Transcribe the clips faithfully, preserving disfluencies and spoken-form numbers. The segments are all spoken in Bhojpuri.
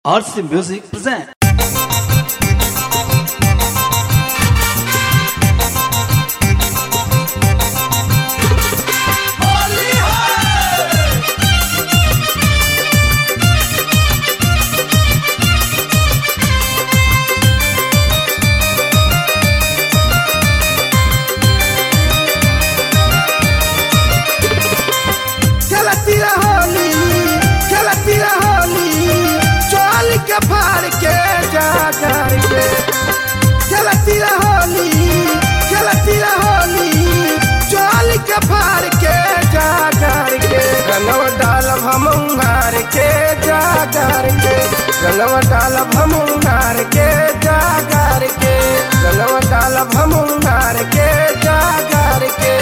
R C Music present. फाड़ के जा कर के खेलती होली खेलती होली चोल के फाड़ के जा कर के रंगवा डालब हम उंगार के जा कर के रंगवा डालब हम उंगार के जा कर के रंगवा डालब हम उंगार के जा कर के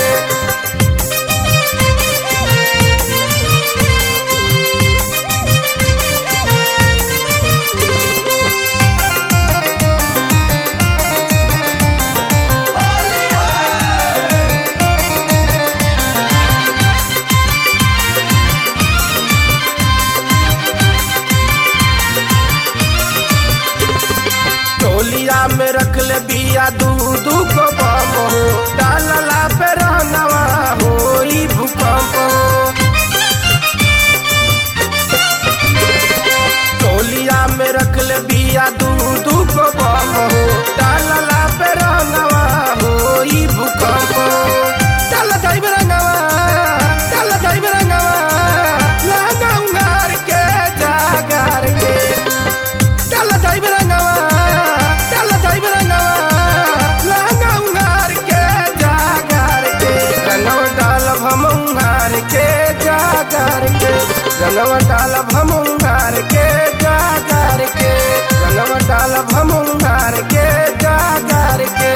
टोलिया में रख ले बिया दू दू को बम हो डालला पे रहनवा हो ई भूकंप हो टोलिया में रख ले बिया दू दू को बम हो डालला पे रहनवा हो ई भूकंप हो डाल जाई रंगवा डाल जाई रंगवा लगा उंगार के जागर के डाल जाई रंगवा रंगवा डालब हम उंगार के जा कर के रंगवा डालब हम उंगार के जा कर के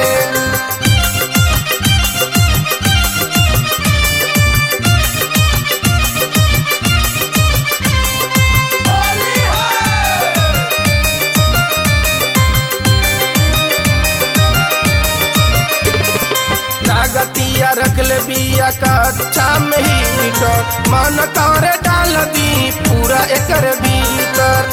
लागतिया रख ले बिया कच्चा में ही डर मन करे डाल दी पूरा एकर भीतर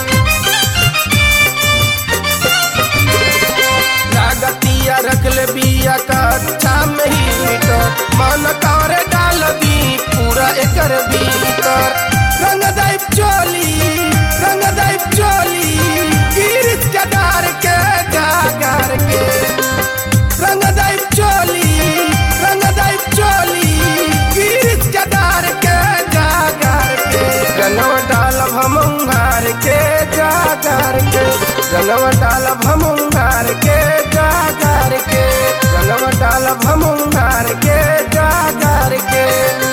लागतिया रख ले बिया कच्चा में ही डर मन करे डाल दी पूरा एकर भीतर रंग दाइब चोली रंग दाइब चोली गिरिश के डार के जागर के रंग दाइब चोली रंग दाइब चोली गिरिश के डार के जागर के रंगवा डालब हम उंगार के जागर के रंगवा डालब हम उंगार के जागर के रंगवा डालब हम उंगार के जागर के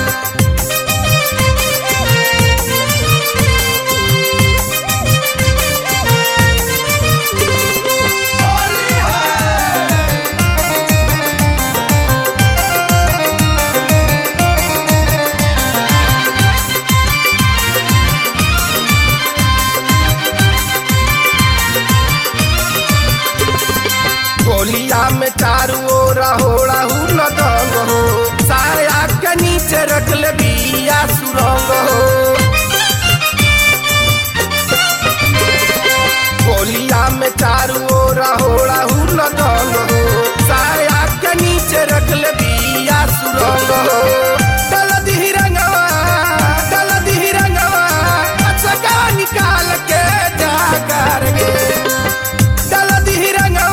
होलिया में चारू ओर होड़ा हूँ न दंग हो सारे आग के नीचे रख ले बिया सुरंग हो होलिया में चारू ओर होड़ा हूँ न दंग हो सारे आग के नीचे रख ले बिया सुरंग हो डल दी रंगवा डल दी रंगवा अच्छा का निकाल के जाकर के डल दी रंगवा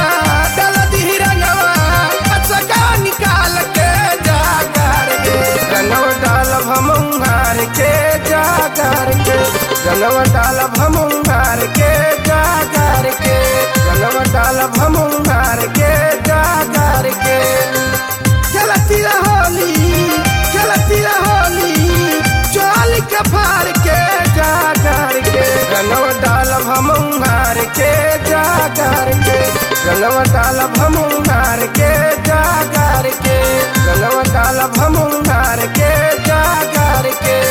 हम उंगार के जागर के रंगवा डालब हम उंगार के जागर के रंगवा डालब हम उंगार के जागर के खेलती होली खेलती होली चोल के फाड़ के जागर के रंगवा डालब हम उंगार के जागर के रंगवा डालब हम उंगार के जागर के रंगवा डालब हम उंगार के जागर के